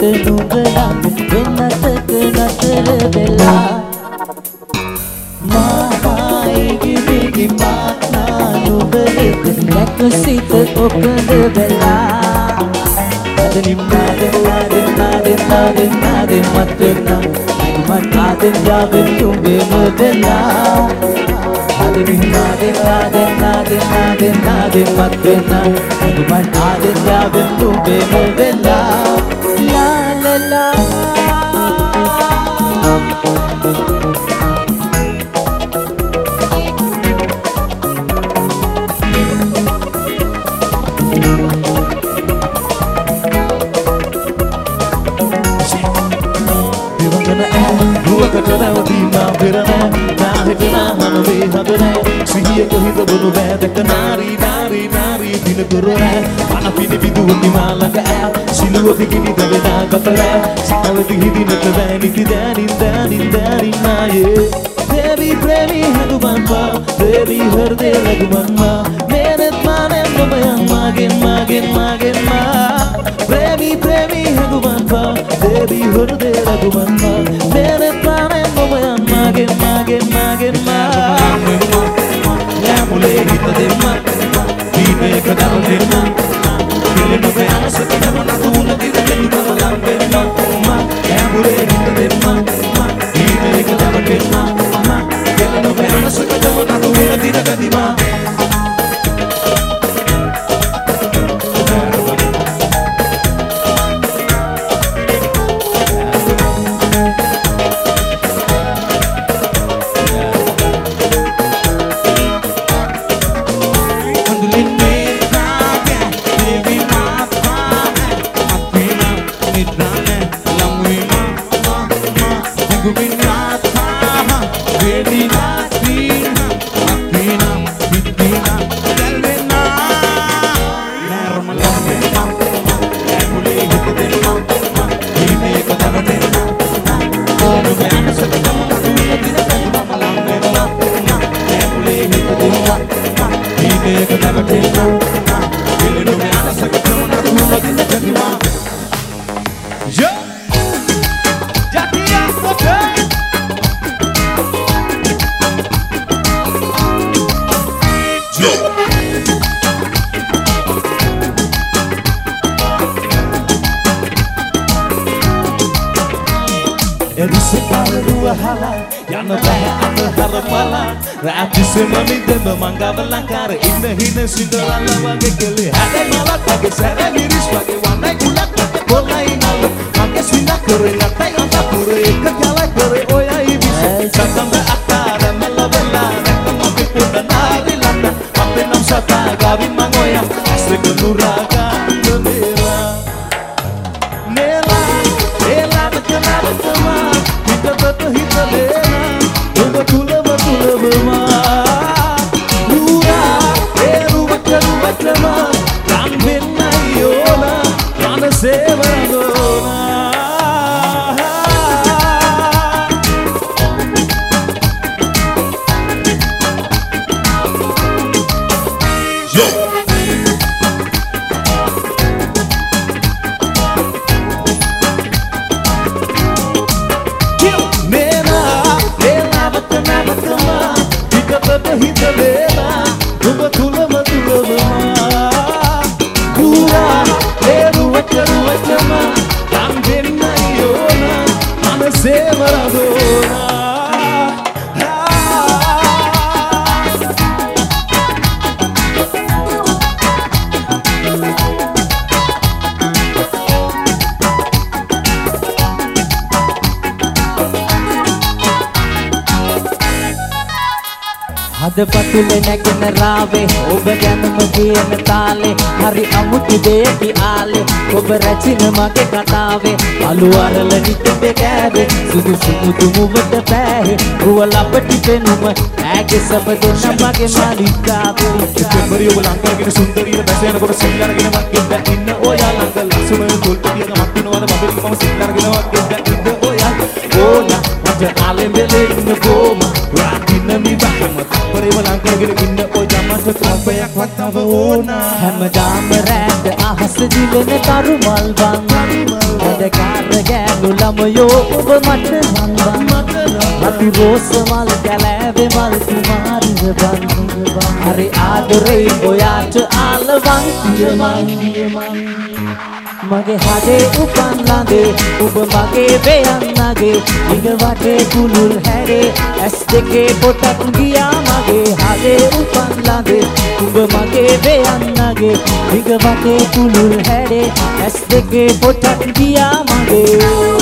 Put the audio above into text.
නුඹලා වෙනතක නතර වෙලා මායිගිරිගි පානා නුඹලෙක නැකසිත ඔබද වෙලා අදනිම් නාදෙන් මතනා මත් ආදෙන් යාවෙන් තුඹේ මොදලා අදනිම් නාදෙන් මතනා මත් ආදෙන් යාවෙන් තුඹේ මොදලා ලා ලා ලා පතුලේ නැගෙන රාවේ ඔබ ගැනම කියන තාලේ හරි අමුතු දෙයකි ආලේ ඔබ රැචින මගේ කතාවේ අලු අරල නිතේ කෑවේ සුදු සුදු මුවට පෑහේ රුව ලපටි පෙනුම ඈගේ සබ දෙන්න මගේ මාලිකාවේ දෙපරිය ඔබ ලංකාවගෙන සුන්දරීව දැස යනකොට සිල්ලාරගෙන මක්කෙන් ඉන්න ඔයා ළඟ ලස්සම තොල්පියක මක්කිනවද බබෙලි මම සිල්ලාරගෙන මක්කෙන් ඉන්න ඔයා ඕනා මට ආලෙන් දෙලෙන්න කොම රාකින්න මිබකම පරිව ලංකාවගෙන ඉන්න ඔයා මට කපයක් වත්තව ඕනා හැමදාම රැඳ අහස දිලන තරු මල් බන් වැඩකාර ගෑනු ළමයෝ ඔබ මට හංබන් රතු රෝස මල් කැලෑවේ මල් කුමාරිව බන් හරි ආදරේ ඔයාට ආලවන් පියමන් මගේ හදේ උපන් ළඟේ ඔබ මගේ වෙයන්නගේ දිග වටේ කුළුල් හැරේ ඇස් දෙකේ පොතක් ගියා මගේ හදේ උපන් ළඟේ ඔබ මගේ වෙයන්නගේ දිග වටේ කුළුල් හැරේ ඇස් දෙකේ පොතක් ගියා මගේ